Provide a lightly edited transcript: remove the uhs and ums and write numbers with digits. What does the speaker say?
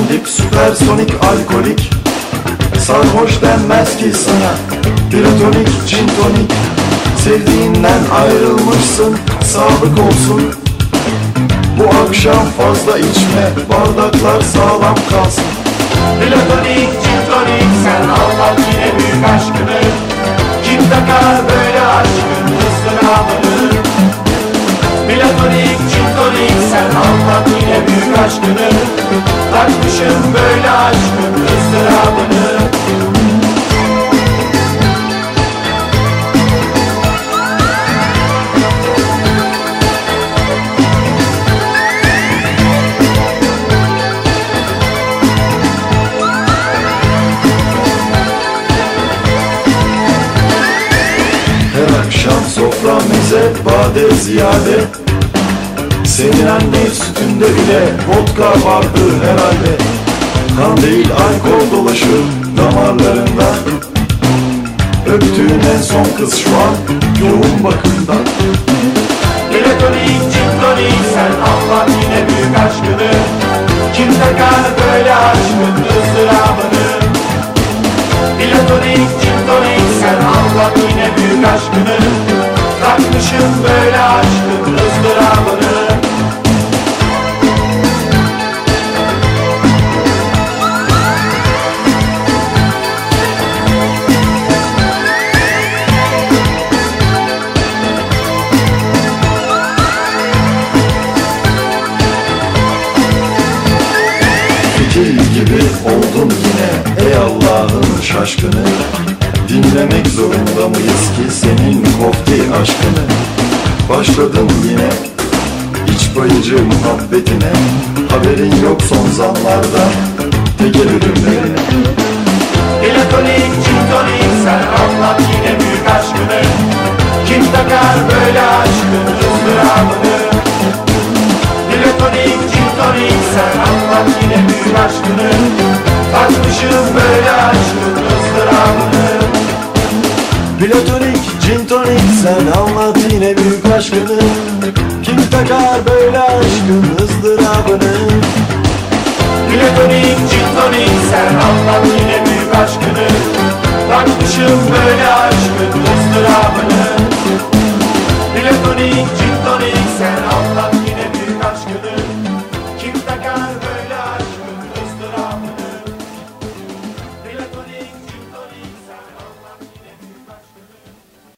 dip süpersonik alkolik. Sarhoş denmez ki sana, platonik gin tonik. Sevdiğinden ayrılmışsın, sağlık olsun. Bu akşam fazla içme, bardaklar sağlam kalsın. Platonik gin tonik, sen anlat yine büyük aşkını. Kim takar böyle aşkın ızdırabını? Platonik gin tonik, sen anlat yine büyük aşkını. Takmışım böyle aşkın ızdırabını. Her akşam sofra meze, bade ziyade. Senin anne sütünde bile vodka vardı herhalde. Kan değil alkol dolaşır damarlarında. Öptüğün en son kız şu an yoğun bakımda. Platonik gin tonik, sen anlat yine büyük aşkını. Kim takar böyle aşkın ızdırabını? Platonik gin tonik, sen anlat yine büyük aşkını. Takmışım böyle aşkın ızdırabını. Fikir gibi oldum yine, ey Allah'ın şaşkını. Dinlemek zorunda mıyız ki senin kofti aşkını? Başladım yine iç bayıcı muhabbetine. Haberin yok son zamlarda tekel ürünlerine. Platonik gin tonik, sen anlat yine büyük aşkını. Kim takar böyle aşkın ızdırabını? Platonik gin tonik, sen anlat yine büyük aşkını. Takmışım böyle aşkın ızdırabını. Platonik gin tonik, sen anlat yine büyük aşkını. Kim takar böyle aşkın ızdırabını? Platonik gin tonik, sen anlat yine büyük aşkını. Takmışım böyle aşkın